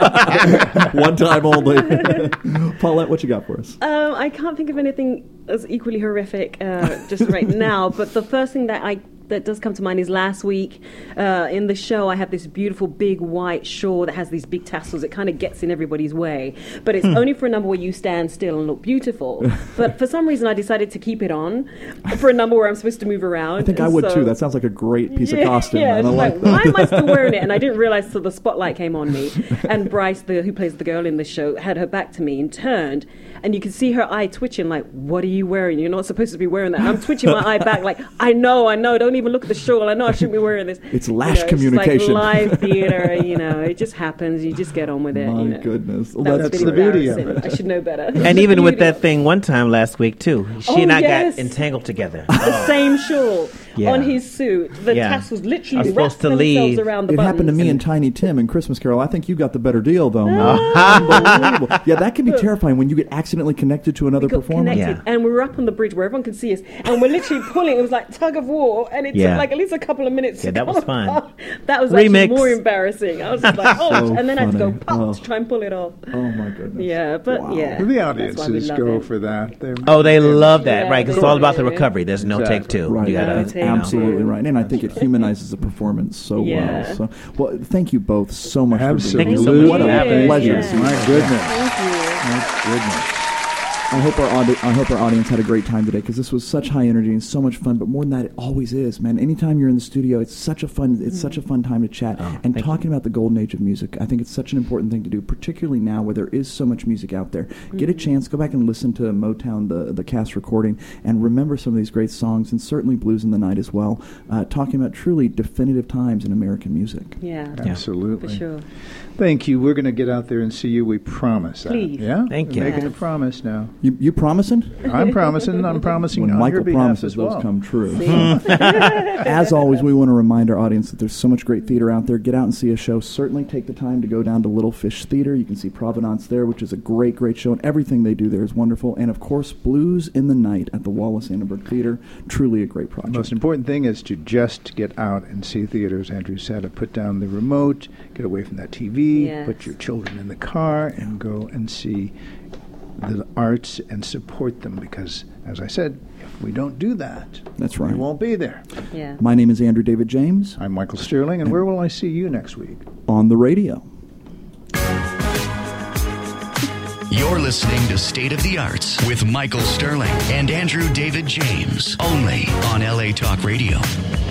no. One time only. Paulette, what you got for us? I can't think of anything as equally horrific just right now, but the first thing that does come to mind is last week in the show I have this beautiful big white shawl that has these big tassels. It kind of gets in everybody's way, but it's only for a number where you stand still and look beautiful. But for some reason I decided to keep it on for a number where I'm supposed to move around. I think I would too. That sounds like a great piece of costume. Yeah, I don't like why am I still wearing it? And I didn't realize till the spotlight came on me. And Bryce, who plays the girl in the show, had her back to me and turned, and you could see her eye twitching like, what are you wearing? You're not supposed to be wearing that. And I'm twitching my eye back like, I know, don't even look at the shawl. I know I shouldn't be wearing this. It's lash communication. It's like live theater, it just happens. You just get on with it. My goodness. Well, that's the beauty of it. I should know better. And even with that thing one time last week, too. She and I got entangled together. The same shawl on his suit. The tassels literally wrapped themselves around the buttons. It happened to me and Tiny Tim in Christmas Carol. I think you got the better deal, though. Unbelievable. Yeah, that can be terrifying when you get accidentally connected to another performer. And we were up on the bridge where everyone could see us, and we're literally pulling. It was like tug of war, and it took like at least a couple of minutes. Yeah, that was fun. That was actually more embarrassing. I was just like, and then I had to go pop to try and pull it off. Oh my goodness. Yeah, but the audiences go for that. They love that, right? Because it's all about the recovery. There's no take two. Right. You gotta, absolutely right. And I think it humanizes the performance so well. So, thank you both so much Absolutely. for being here. What a pleasure. My goodness. Thank you. My goodness. I hope our audience had a great time today, because this was such high energy and so much fun. But more than that, it always is, man. Anytime you're in the studio, it's such a fun time to chat and talking about the golden age of music. I think it's such an important thing to do, particularly now where there is so much music out there. Get a chance, go back and listen to Motown, the cast recording, and remember some of these great songs, and certainly Blues in the Night as well. Talking about truly definitive times in American music. Yeah, absolutely, for sure. Thank you. We're going to get out there and see you. We promise. Please. Yeah. Thank you. Making a promise now. You promising? I'm promising. I'm promising. When on Michael your behalf promises, as well. those come true. As always, we want to remind our audience that there's so much great theater out there. Get out and see a show. Certainly take the time to go down to Little Fish Theater. You can see Provenance there, which is a great, great show, and everything they do there is wonderful. And, of course, Blues in the Night at the Wallace Annenberg Theater. Truly a great project. The most important thing is to just get out and see theater, as Andrew said. To put down the remote, get away from that TV, put your children in the car, and go and see the arts and support them, because, as I said, if we don't do that, that's right, we won't be there. Yeah. My name is Andrew David James. I'm Michael Sterling, and where will I see you next week? On the radio. You're listening to State of the Arts with Michael Sterling and Andrew David James, only on LA Talk Radio.